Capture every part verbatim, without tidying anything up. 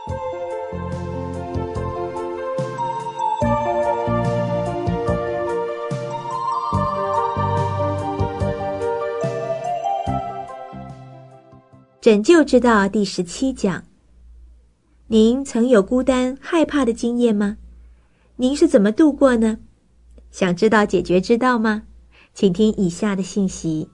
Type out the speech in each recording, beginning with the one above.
拯救之道第十七讲。您曾有孤单害怕的经验吗？您是怎么度过呢？想知道解决之道吗？请听以下的信息。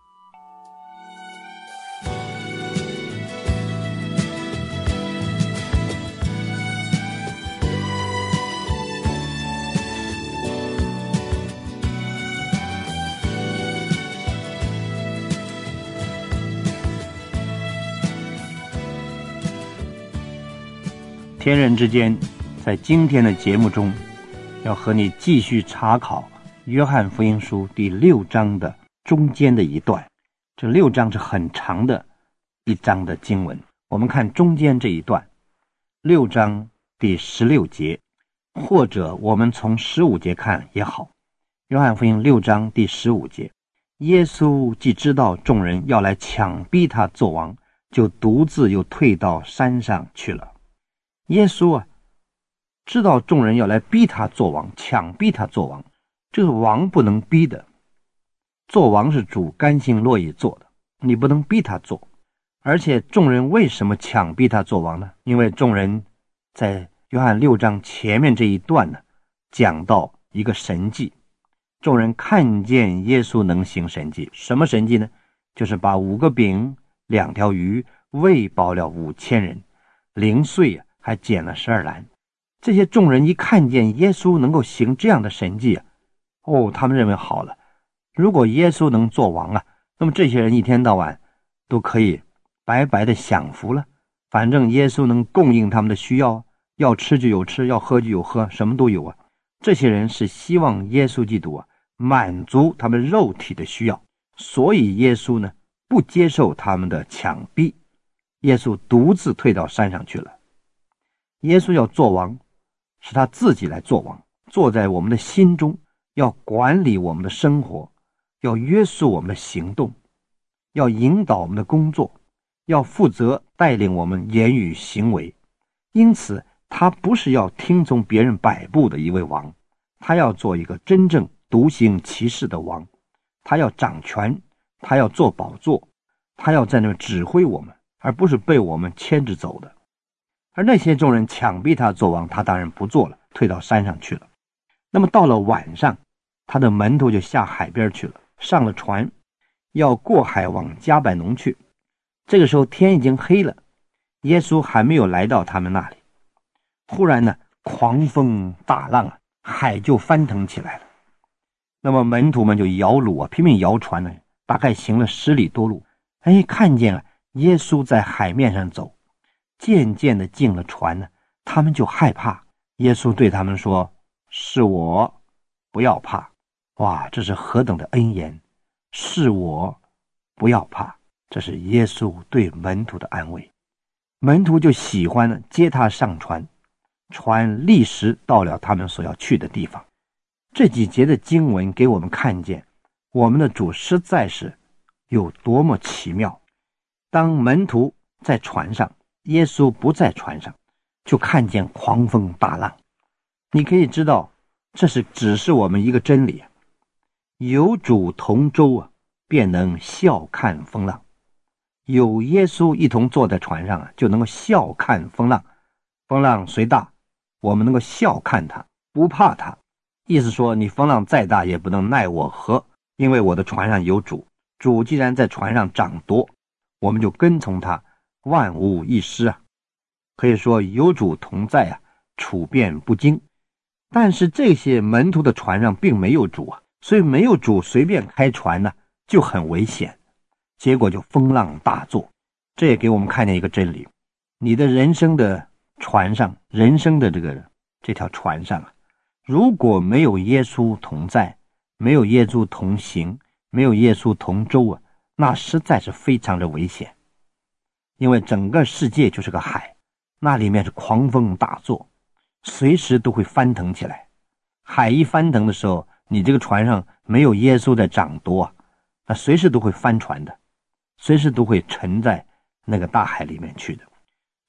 天人之间，在今天的节目中，要和你继续查考约翰福音书第六章的中间的一段。这六章是很长的一章的经文，我们看中间这一段，六章第十六节，或者我们从十五节看也好。约翰福音六章第十五节，耶稣既知道众人要来强逼他做王，就独自又退到山上去了。耶稣啊，知道众人要来逼他做王，强逼他做王，这个王不能逼的，做王是主甘心乐意做的，你不能逼他做。而且众人为什么强逼他做王呢？因为众人在约翰六章前面这一段呢，讲到一个神迹，众人看见耶稣能行神迹。什么神迹呢？就是把五个饼两条鱼喂饱了五千人，零碎啊还捡了十二篮。这些众人一看见耶稣能够行这样的神迹啊，哦，他们认为好了，如果耶稣能做王啊，那么这些人一天到晚都可以白白的享福了。反正耶稣能供应他们的需要，要吃就有吃，要喝就有喝，什么都有啊。这些人是希望耶稣基督啊满足他们肉体的需要，所以耶稣呢不接受他们的强逼，耶稣独自退到山上去了。耶稣要做王，是他自己来做王，坐在我们的心中，要管理我们的生活，要约束我们的行动，要引导我们的工作，要负责带领我们言语行为。因此他不是要听从别人摆布的一位王，他要做一个真正独行其事的王，他要掌权，他要做宝座，他要在那指挥我们，而不是被我们牵着走的。而那些众人强逼他做王，他当然不做了，退到山上去了。那么到了晚上，他的门徒就下海边去了，上了船，要过海往迦百农去。这个时候天已经黑了，耶稣还没有来到他们那里。忽然呢，狂风大浪啊，海就翻腾起来了。那么门徒们就摇橹啊，拼命摇船呢，大概行了十里多路。哎，看见了耶稣在海面上走，渐渐的进了船呢，他们就害怕。耶稣对他们说：“是我，不要怕。”哇，这是何等的恩言！是我，不要怕，这是耶稣对门徒的安慰。门徒就喜欢呢接他上船，船立时到了他们所要去的地方。这几节的经文给我们看见，我们的主实在是有多么奇妙。当门徒在船上，耶稣不在船上，就看见狂风大浪。你可以知道，这是指示我们一个真理：有主同舟啊，便能笑看风浪。有耶稣一同坐在船上啊，就能够笑看风浪。风浪虽大，我们能够笑看它，不怕它。意思说，你风浪再大也不能奈我何，因为我的船上有主。主既然在船上掌舵，我们就跟从他，万无一失啊。可以说有主同在啊，处变不惊。但是这些门徒的船上并没有主啊，所以没有主随便开船呢，就很危险。结果就风浪大作。这也给我们看见一个真理：你的人生的船上，人生的这个这条船上啊，如果没有耶稣同在，没有耶稣同行，没有耶稣同舟啊，那实在是非常的危险。因为整个世界就是个海，那里面是狂风大作，随时都会翻腾起来。海一翻腾的时候，你这个船上没有耶稣在掌舵啊，那随时都会翻船的，随时都会沉在那个大海里面去的。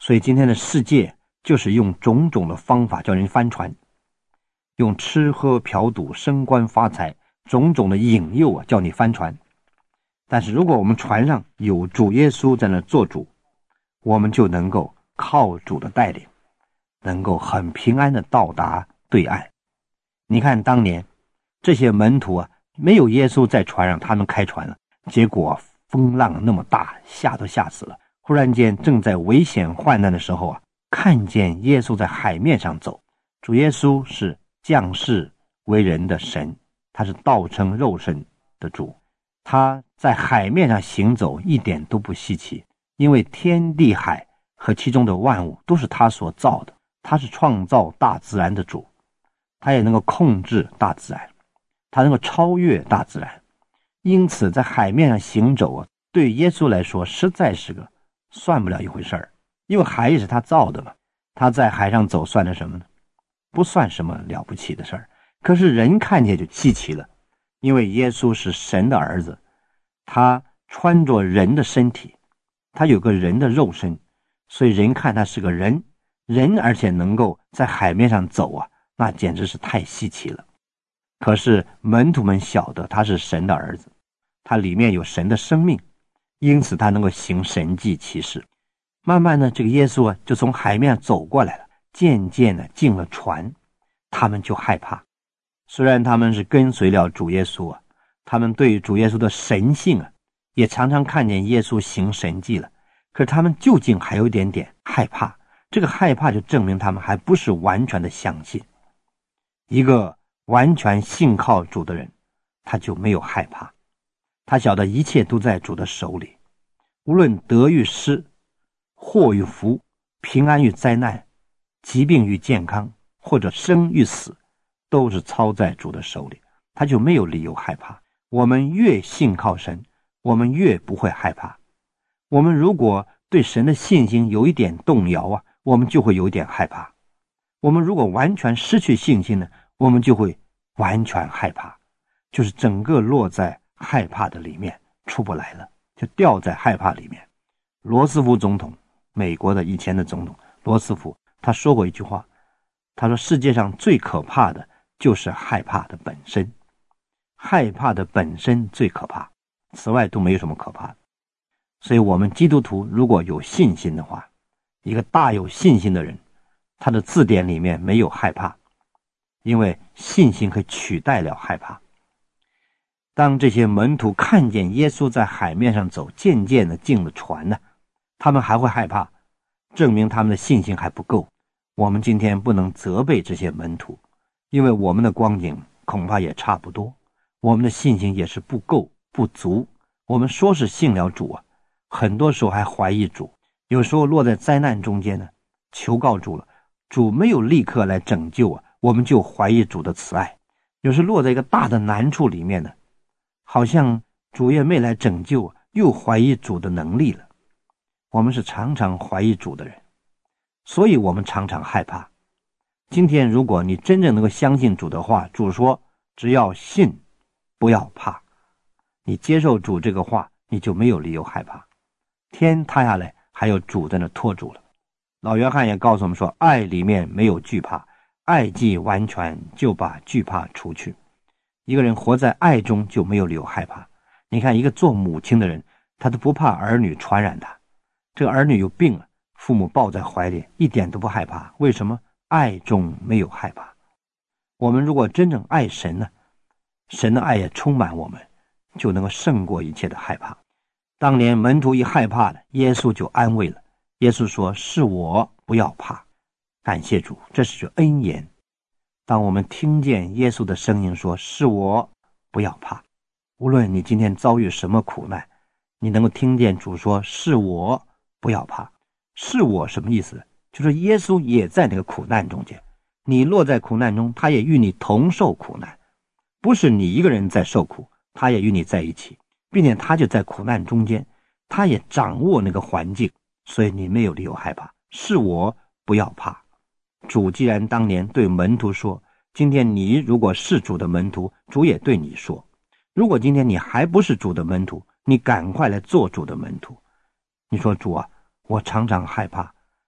所以今天的世界就是用种种的方法叫人翻船，用吃喝嫖赌升官发财种种的引诱啊，叫你翻船。但是如果我们船上有主耶稣在那做主，我们就能够靠主的带领，能够很平安的到达对岸。你看当年这些门徒啊，没有耶稣在船上，他们开船了，结果风浪那么大，吓都吓死了。忽然间正在危险患难的时候啊，看见耶稣在海面上走。主耶稣是降世为人的神，他是道成肉身的主，他在海面上行走一点都不稀奇，因为天地海和其中的万物都是他所造的，他是创造大自然的主，他也能够控制大自然，他能够超越大自然。因此在海面上行走啊，对耶稣来说实在是个算不了一回事儿，因为海也是他造的嘛，他在海上走算了什么呢？不算什么了不起的事儿。可是人看见就稀奇了，因为耶稣是神的儿子，他穿着人的身体，他有个人的肉身，所以人看他是个人，人而且能够在海面上走啊，那简直是太稀奇了。可是门徒们晓得他是神的儿子，他里面有神的生命，因此他能够行神迹奇事。慢慢的这个耶稣啊就从海面上走过来了，渐渐的进了船，他们就害怕。虽然他们是跟随了主耶稣啊，他们对主耶稣的神性啊也常常看见耶稣行神迹了，可是他们究竟还有一点点害怕。这个害怕就证明他们还不是完全的相信。一个完全信靠主的人，他就没有害怕，他晓得一切都在主的手里，无论得与失，祸与福，平安与灾难，疾病与健康，或者生与死，都是操在主的手里，他就没有理由害怕。我们越信靠神，我们越不会害怕。我们如果对神的信心有一点动摇啊，我们就会有一点害怕。我们如果完全失去信心呢，我们就会完全害怕，就是整个落在害怕的里面，出不来了，就掉在害怕里面。罗斯福总统，美国的以前的总统罗斯福，他说过一句话，他说世界上最可怕的就是害怕的本身，害怕的本身最可怕，此外都没有什么可怕的。所以我们基督徒如果有信心的话，一个大有信心的人，他的字典里面没有害怕，因为信心可以取代了害怕。当这些门徒看见耶稣在海面上走，渐渐的进了船呢，他们还会害怕，证明他们的信心还不够。我们今天不能责备这些门徒，因为我们的光景恐怕也差不多，我们的信心也是不够不足。我们说是信了主啊，很多时候还怀疑主，有时候落在灾难中间呢，求告主了，主没有立刻来拯救啊，我们就怀疑主的慈爱。有时落在一个大的难处里面呢，好像主也没来拯救啊，又怀疑主的能力了。我们是常常怀疑主的人，所以我们常常害怕。今天如果你真正能够相信主的话，主说只要信不要怕，你接受主这个话，你就没有理由害怕。天塌下来还有主在那托住了。老约翰也告诉我们说，爱里面没有惧怕，爱既完全，就把惧怕除去。一个人活在爱中就没有理由害怕。你看一个做母亲的人，他都不怕儿女传染他，这个儿女有病了，父母抱在怀里一点都不害怕。为什么？爱中没有害怕。我们如果真正爱神呢，神的爱也充满我们，就能够胜过一切的害怕。当年门徒一害怕了，耶稣就安慰了。耶稣说是我，不要怕。感谢主，这是句恩言。当我们听见耶稣的声音说是我，不要怕，无论你今天遭遇什么苦难，你能够听见主说是我，不要怕。是我什么意思？就是耶稣也在那个苦难中间，你落在苦难中，他也与你同受苦难，不是你一个人在受苦，他也与你在一起，并且他就在苦难中间，他也掌握那个环境，所以你没有理由害怕。是我，不要怕。主既然当年对门徒说，今天你如果是主的门徒，主也对你说，如果今天你还不是主的门徒，你赶快来做主的门徒。你说主啊，我常常害怕，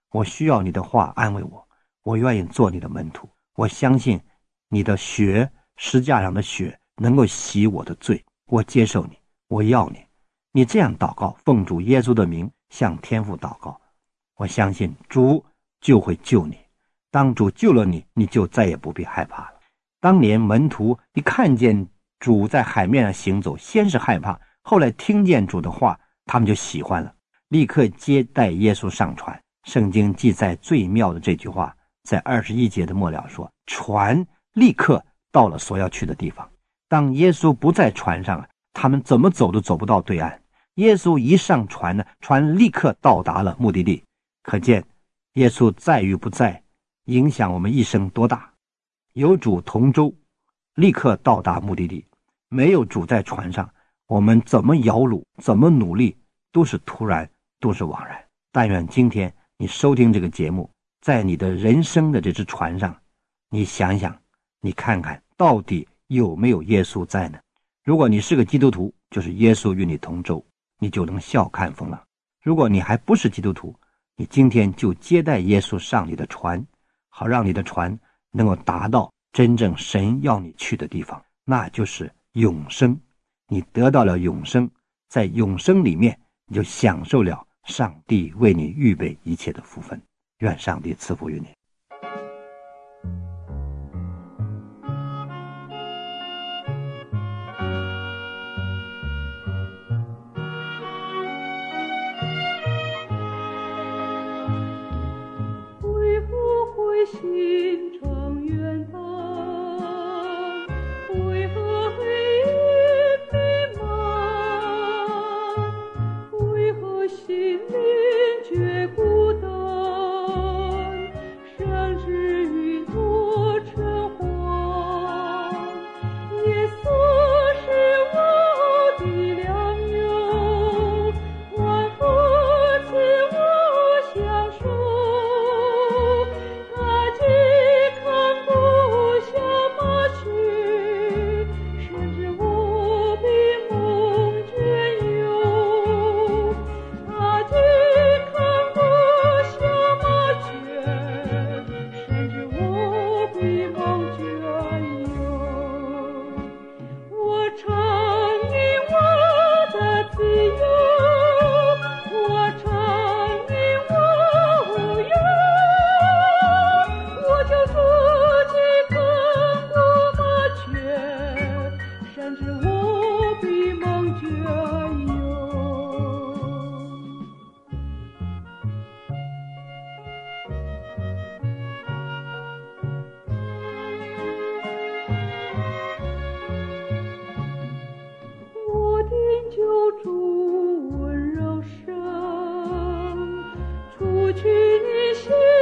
我需要你的话安慰我，我愿意做你的门徒，我相信你的血，十字架上的血能够洗我的罪，我接受你，我要你。你这样祷告，奉主耶稣的名向天父祷告，我相信主就会救你。当主救了你，你就再也不必害怕了。当年门徒一看见主在海面上行走，先是害怕，后来听见主的话，他们就喜欢了，立刻接待耶稣上船。圣经记载最妙的这句话，在二十一节的末了说，船立刻到了所要去的地方。当耶稣不在船上，他们怎么走都走不到对岸。耶稣一上船呢，船立刻到达了目的地。可见耶稣在与不在，影响我们一生多大。有主同舟，立刻到达目的地；没有主在船上，我们怎么摇橹，怎么努力，都是突然，都是枉然。但愿今天你收听这个节目，在你的人生的这只船上，你想想，你看看到底有没有耶稣在呢？如果你是个基督徒，就是耶稣与你同舟，你就能笑看风浪。如果你还不是基督徒，你今天就接待耶稣上你的船，好让你的船能够达到真正神要你去的地方，那就是永生。你得到了永生，在永生里面你就享受了上帝为你预备一切的福分。愿上帝赐福于你。 心常远大，为何黑夜弥漫？为何心灵觉孤单？山之云朵成花，耶稣是我的良友，万福赐我享受。去你心。